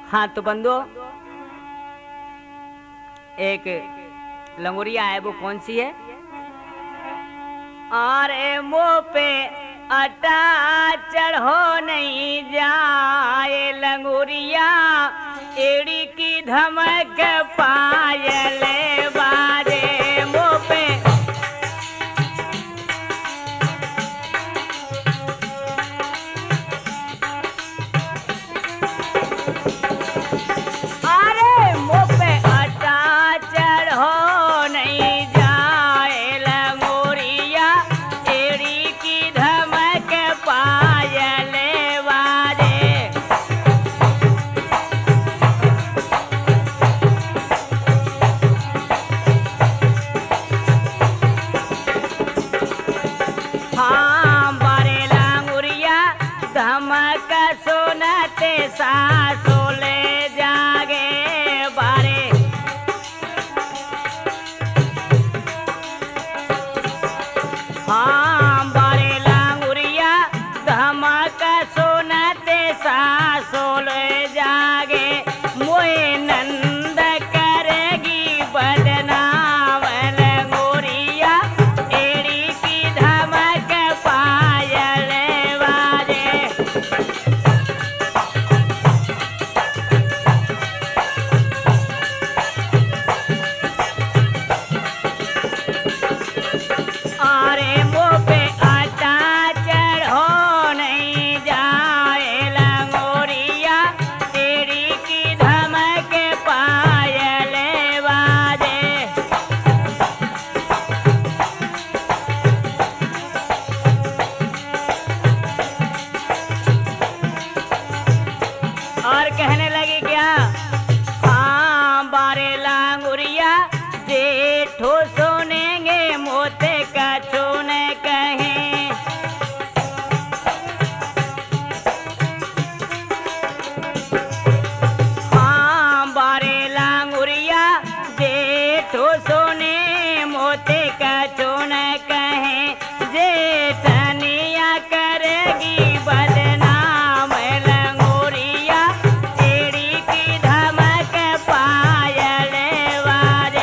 हाँ तो बंदो, एक लंगोरिया है, वो कौन सी है? अरे मुँह पे अटा चढ़ो नहीं जाए लंगोरिया, एड़ी की धमक पायल बाजे मुँह पे। धमक सुनते सासो ले जागे बारे। हाँ बारे लांगुरिया धमक सुनते सासो ले जागे, मोए नंद करेगी बदनाम लंगोरिया, एड़ी की धमक पायल बाजे। अरे मुँह पे आटा चढ़ो नहीं जाए लंगोरिया, एड़ी की धमक पायल बाजे। और कहने लगी क्या? हाँ बारे लांगुरिया जेठो सुनेंगे मोते कछु न कहें। हाँ बारे लांगुरिया जेठो सुने मोते कछु न कहें, जेठनिया करेगी बदनाम लंगोरिया, एड़ी की धमक पायल बाजे।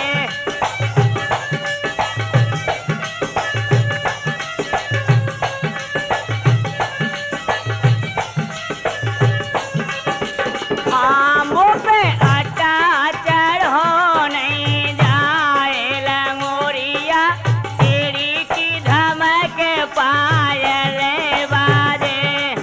मुँह पे आटा चढ़ो नहीं जाए लंगोरिया, एड़ी की धमक पायल बाजे।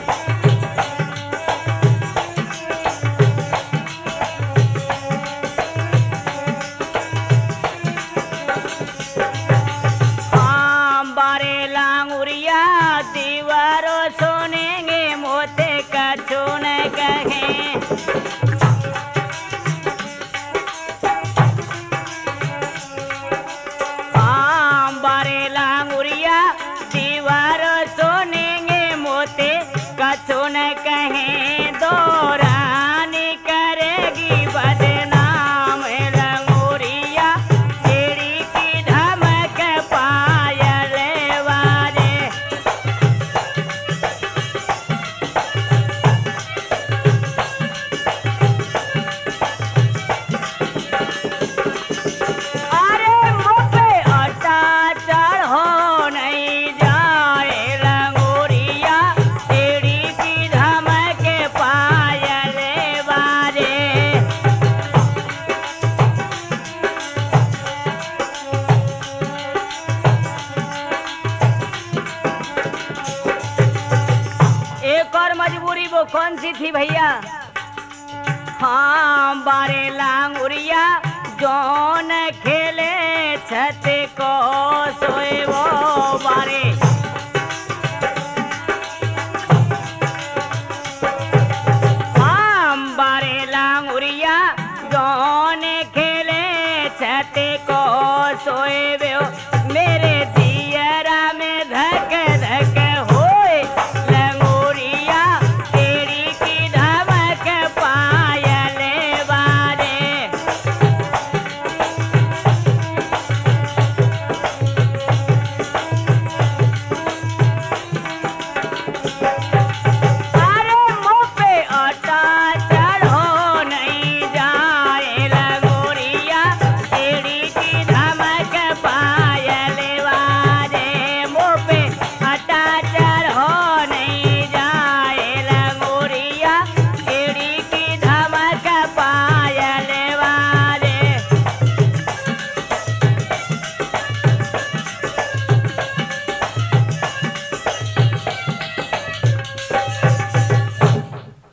हाँ बारे लांगुरिया दीवारों सुनेंगे मोते कछु न कहें। हाँ बारे लांगुरिया दीवारों सुनेंगे मोते कछु न कहें, दौरानी करेगी बदनाम लंगोरिया, एड़ी की धमक पायल बाजे। अरे मुँह पे आटा चढ़ो नहीं जाए लंगोरिया, एड़ी की धमक पायल बाजे। एक और मजबूरी, वो कौन सी थी भैया? हाँ बारे लांगुरिया जौन खेले छत को सोए वो बारे।